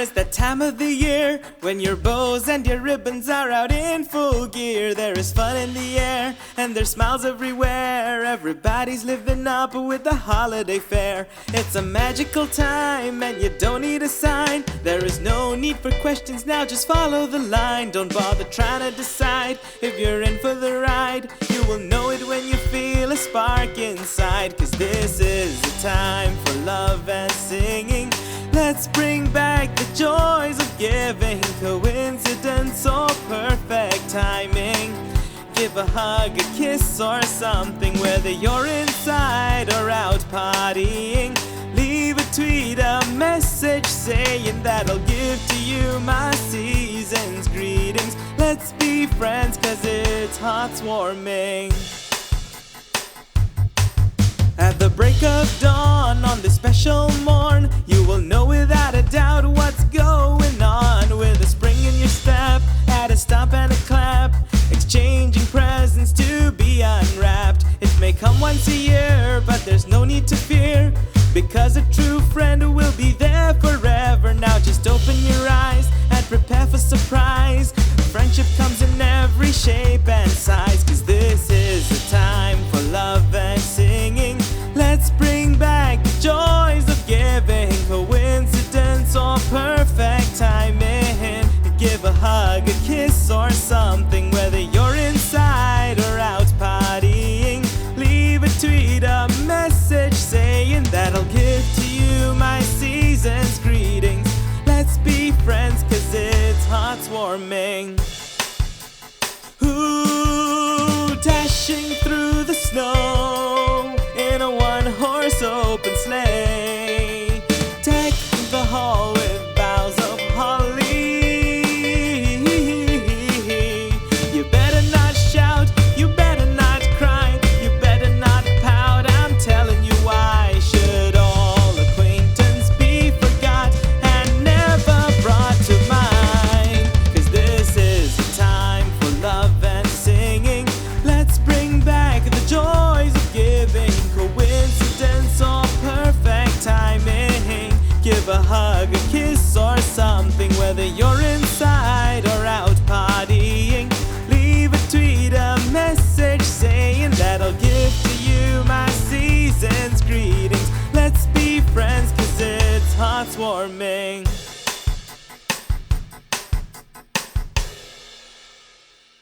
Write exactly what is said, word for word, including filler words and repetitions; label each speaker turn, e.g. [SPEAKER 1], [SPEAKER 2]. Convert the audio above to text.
[SPEAKER 1] is that time of the year when your bows and your ribbons are out in full gear. There is fun in the air and there's smiles everywhere. Everybody's living up with the holiday fair. It's a magical time and you don't need a sign. There is no need for questions now, just follow the line. Don't bother trying to decide if you're in for the ride. You will know it when you feel a spark inside. Cause this is the time for love and singing. Let's bring back the joys of giving. Coincidence or perfect timing. Give a hug, a kiss or something, whether you're inside or out partying. Leave a tweet, a message saying that I'll give to you my season's greetings. Let's be friends cause it's heartwarming. At the break of dawn on this special morn, you will know without a doubt what's going on. With a spring in your step, at a stomp and a clap, exchanging presents to be unwrapped. It may come once a year, but there's no need to fear, because a true friend will be there forever. Now just open your eyes and prepare for surprise. Friendship comes in every shape and size. Cause this is the time for love and singing. Let's bring back the joys of giving. Coincidence or perfect timing. Give a hug, a kiss or something, whether you're inside or out partying. Leave a tweet, a message saying that I'll give to you my season's greetings. Let's be friends cause it's heartwarming. Ooh, dashing through the snow in a one-horse open sleigh. Deck the hall with boughs of holly. You better not shout, you better not cry, you better not pout. I'm telling you, why should all acquaintance be forgot and never brought to mind? Cause this is the time for love and singing. Let's bring back the joys of giving. Coincidence or perfect timing. Give a hug, a kiss or something, whether you're inside or out partying. Leave a tweet, a message saying that I'll give to you my season's greetings. Let's be friends cause it's heartwarming.